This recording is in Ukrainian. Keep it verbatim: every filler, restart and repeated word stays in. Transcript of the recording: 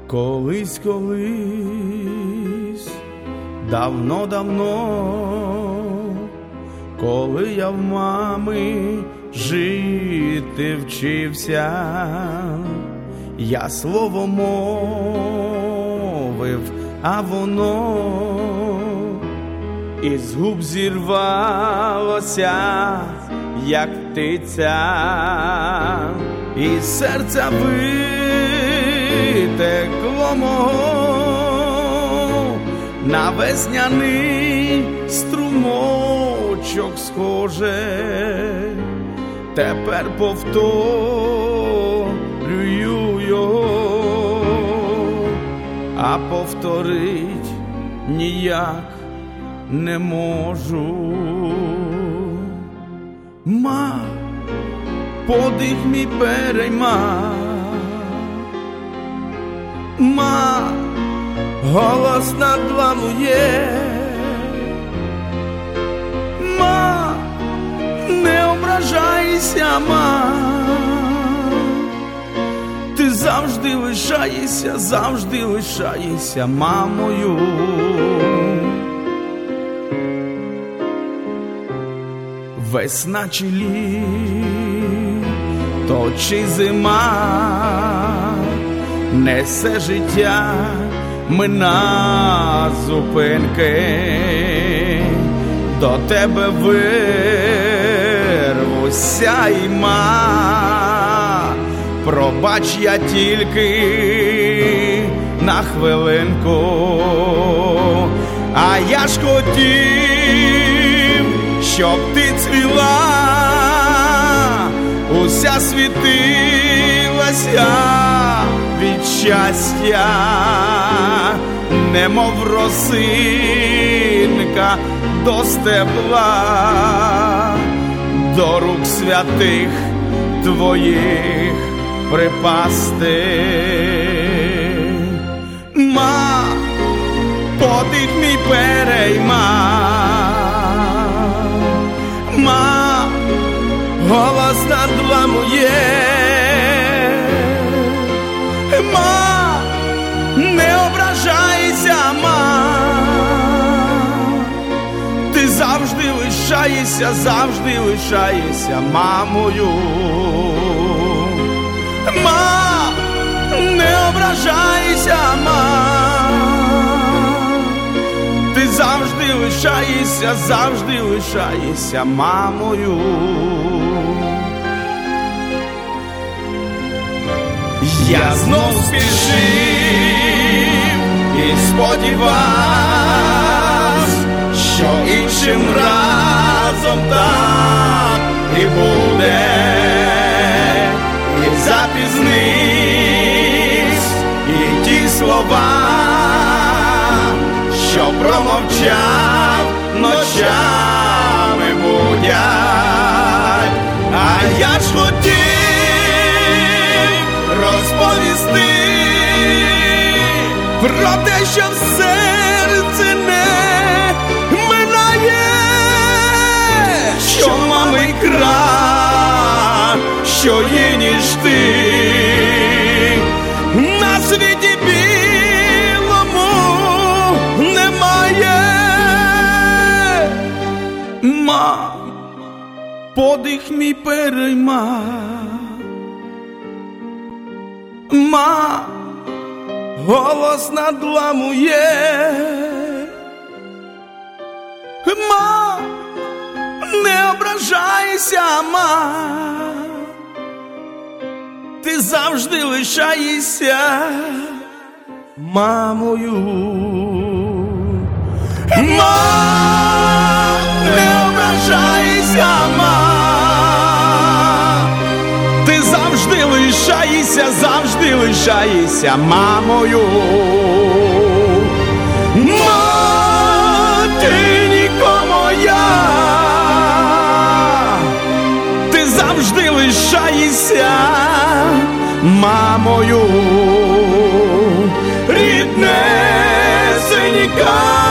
Колись, колись, давно-давно, коли я в мами жити вчився, я слово мовив, а воно із губ зірвалося, як птиця, із серця витекло мого на весняний струмочок схоже. Тепер повторюю його, а повторить ніяк не можу. Ма, подих мій перейма, ма, голос надламує, ма, не ображайся, ма, ти завжди лишаєшся, завжди лишаєшся мамою. Весна чи літо чи зима, несе життя мина зупинки, до тебе вирвуся і ма, пробач, я тільки на хвилинку, а я ж хотів, щоб ти цвіла, уся світилася від щастя, немов росинка до стебла, до рук святих твоїх припасти. Ма, подих мій перейма, ма, голос надламує, ма, не ображайся, ма, ти завжди лишаєшся, завжди лишаєшся мамою. Ма, не ображайся, ма, ти завжди лишаєшся, завжди лишаєшся мамою. Я знов спішив і сподівався, що іншим разом так і буде, і запізнись, і ті слова, що промовчав, ночами будять. А я ж хотів розповісти про те, що в серці не минає, що мами кращої, ніж ти, на світі білому немає. Ма, подих мій перейма, ма, голос надламує, ма, не ображайся, ма, ти завжди лишаєшся мамою. Ма, не ображайся, ма, ти завжди лишаєшся, завжди лишаєшся мамою. Ма, ти нікому я, ти завжди лишаєшся мамою. Ріднесенька,